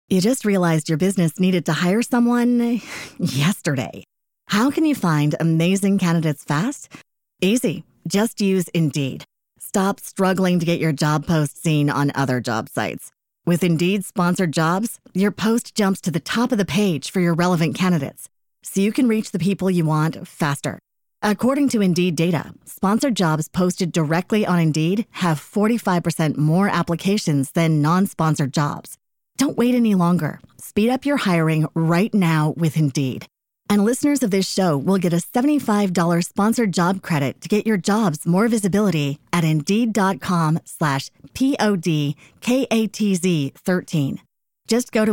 You just realized your business needed to hire someone yesterday. How can you find amazing candidates fast? Easy. Just use Indeed. Stop struggling to get your job post seen on other job sites. With Indeed sponsored jobs, your post jumps to the top of the page for your relevant candidates, so you can reach the people you want faster. According to Indeed data, sponsored jobs posted directly on Indeed have 45% more applications than non-sponsored jobs. Don't wait any longer. Speed up your hiring right now with Indeed. And listeners of this show will get a $75 sponsored job credit to get your jobs more visibility at Indeed.com/PODKATZ13. Just go to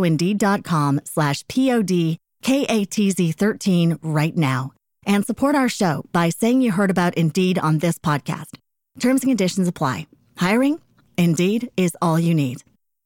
Indeed.com/PODKATZ13 right now and support our show by saying you heard about Indeed on this podcast. Terms and conditions apply. Hiring? Indeed is all you need.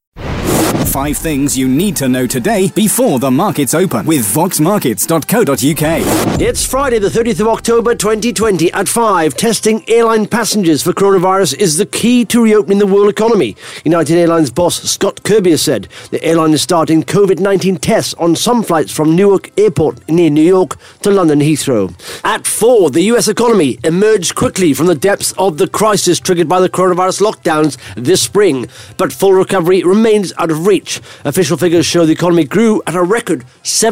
5 things you need to know today before the markets open with voxmarkets.co.uk. It's Friday the 30th of October 2020 at 5. Testing airline passengers for coronavirus is the key to reopening the world economy. United Airlines boss Scott Kirby has said the airline is starting COVID-19 tests on some flights from Newark Airport near New York to London Heathrow. At 4, the US economy emerged quickly from the depths of the crisis triggered by the coronavirus lockdowns this spring, but full recovery remains out of reach. Official figures show the economy grew at a record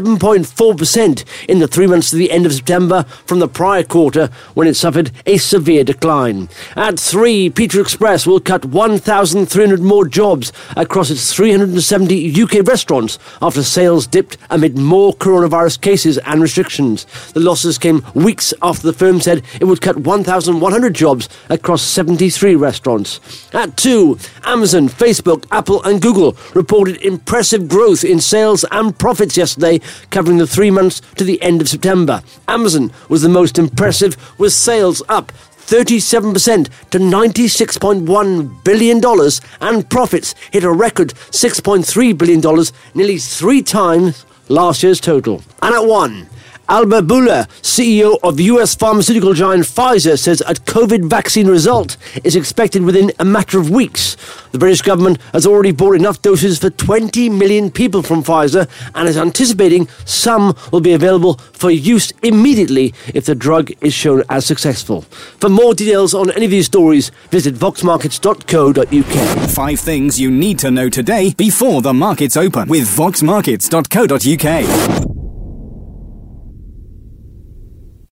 7.4% in the 3 months to the end of September from the prior quarter, when it suffered a severe decline. At 3, Pizza Express will cut 1,300 more jobs across its 370 UK restaurants after sales dipped amid more coronavirus cases and restrictions. The losses came weeks after the firm said it would cut 1,100 jobs across 73 restaurants. At 2, Amazon, Facebook, Apple and Google reported impressive growth in sales and profits yesterday, covering the 3 months to the end of September. Amazon was the most impressive, with sales up 37% to $96.1 billion and profits hit a record $6.3 billion, nearly 3 times last year's total. And at 1, Albert Bourla, CEO of US pharmaceutical giant Pfizer, says a COVID vaccine result is expected within a matter of weeks. The British government has already bought enough doses for 20 million people from Pfizer and is anticipating some will be available for use immediately if the drug is shown as successful. For more details on any of these stories, visit voxmarkets.co.uk. 5 things you need to know today before the markets open with voxmarkets.co.uk.